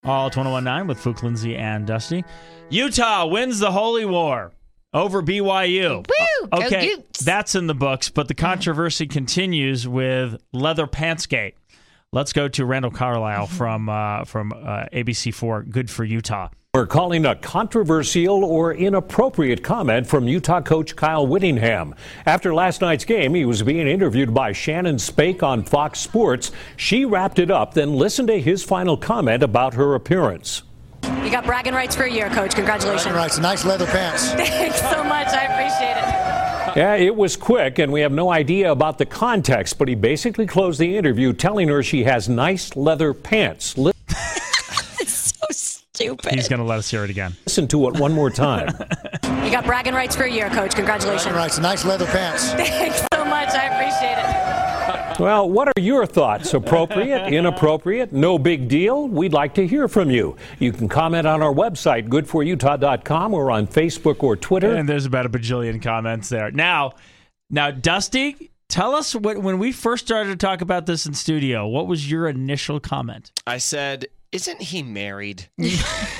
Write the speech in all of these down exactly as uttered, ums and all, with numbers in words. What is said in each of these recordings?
All ten nineteen with Fook, Lindsay, and Dusty. Utah wins the Holy War over B Y U. Woo! Okay, Go that's in the books, but the controversy continues with Leather Pantsgate. Let's go to Randall Carlisle from uh, from uh, A B C four. Good for Utah. We're calling a controversial or inappropriate comment from Utah coach Kyle Whittingham. After last night's game, he was being interviewed by Shannon Spake on Fox Sports. She wrapped it up, then listened to his final comment about her appearance. You got bragging rights for a year, Coach. Congratulations. Bragging rights. Nice leather pants. Thanks so much. I appreciate it. Yeah, it was quick, and we have no idea about the context, but he basically closed the interview telling her she has nice leather pants. It's so stupid. He's going to let us hear it again. Listen to it one more time. You got bragging rights for a year, Coach. Congratulations. Bragging rights. Nice leather pants. Thanks so much. I appreciate it. Well, what are your thoughts? Appropriate, inappropriate, no big deal? We'd like to hear from you. You can comment on our website, good for utah dot com, or on Facebook or Twitter. And there's about a bajillion comments there. Now, now, Dusty, tell us what, when we first started to talk about this in studio, what was your initial comment? I said, isn't he married? and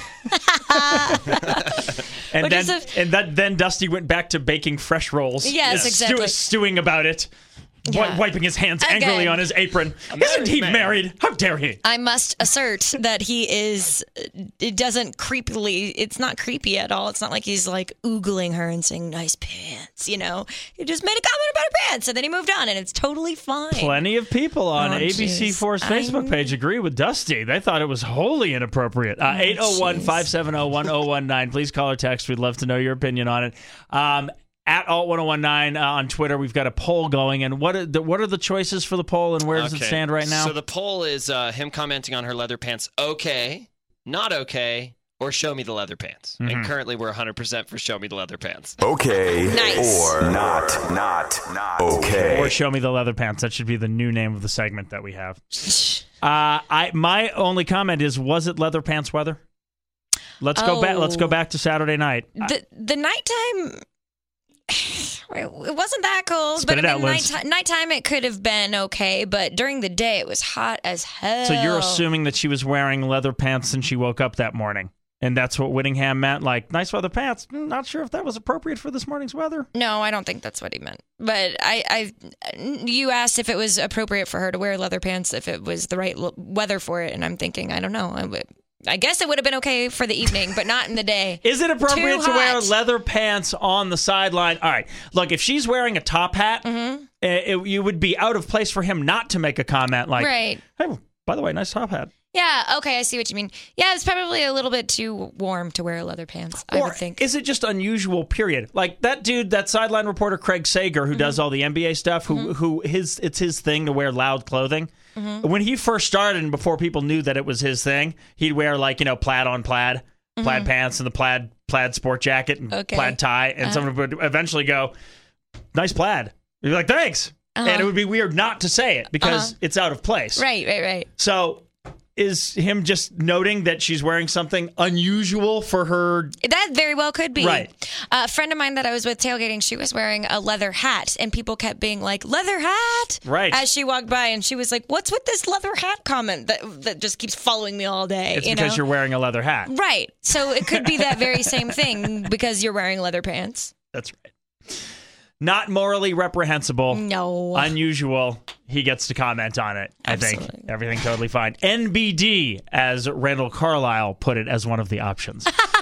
What then, is it? and that, then Dusty went back to baking fresh rolls. Yes, Stew- exactly. stewing about it. Yeah. Wiping his hands Again. angrily on his apron. Isn't he married? How dare he? I must assert that he is, it doesn't creepily, it's not creepy at all. It's not like he's like oogling her and saying, nice pants, you know. He just made a comment about her pants and then he moved on and it's totally fine. Plenty of people on Oh, A B C four's jeez. Facebook I'm- page agree with Dusty. They thought it was wholly inappropriate. Uh, eight oh one, five seven oh, one oh one nine. Please call or text. We'd love to know your opinion on it. Um, At alt ten nineteen uh, on Twitter, we've got a poll going. And what are the, what are the choices for the poll, and where does Okay. it stand right now? So the poll is uh, him commenting on her leather pants, okay, not okay, or show me the leather pants. Mm-hmm. And currently we're one hundred percent for show me the leather pants. Okay. Nice. Or not, not, not okay. Or show me the leather pants. That should be the new name of the segment that we have. Uh, I my only comment is: was it leather pants weather? Let's go back. Let's go back to Saturday night. The, the nighttime... It wasn't that cold, Spit but it I out, mean, Liz. nighttime, nighttime it could have been okay, but during the day it was hot as hell. So you're assuming that she was wearing leather pants since she woke up that morning, and that's what Whittingham meant. Like nice leather pants. Mm, Not sure if that was appropriate for this morning's weather. No, I don't think that's what he meant. But I, I, you asked if it was appropriate for her to wear leather pants, if it was the right l- weather for it, and I'm thinking, I don't know. I, would, I guess it would have been okay for the evening, but not in the day. Is it appropriate Too to wear hot. leather pants on the sideline? All right. Look, if she's wearing a top hat, Mm-hmm. it, it, you would be out of place for him not to make a comment like, Right. hey, by the way, nice top hat. Yeah, okay, I see what you mean. Yeah, it's probably a little bit too warm to wear leather pants, I Or would think. is it just unusual, period? Like that dude, that sideline reporter, Craig Sager, who does all the N B A stuff, who who his it's his thing to wear loud clothing. When he first started and before people knew that it was his thing, he'd wear like, you know, plaid on plaid, plaid pants and the plaid plaid sport jacket and Okay. plaid tie. And someone would eventually go, nice plaid. You'd be like, thanks. Uh-huh. And it would be weird not to say it because Uh-huh. it's out of place. Right, right, right. So is him just noting that she's wearing something unusual for her? That very well could be. Right. Uh, a friend of mine that I was with tailgating, she was wearing a leather hat, and people kept being like, leather hat? Right. As she walked by, and she was like, what's with this leather hat comment that that just keeps following me all day? It's you because know? you're wearing a leather hat. Right. So it could be that very same thing because you're wearing leather pants. That's right. Not morally reprehensible. No. Unusual. He gets to comment on it. I think Absolutely. everything totally fine. N B D, as Randall Carlisle put it, as one of the options.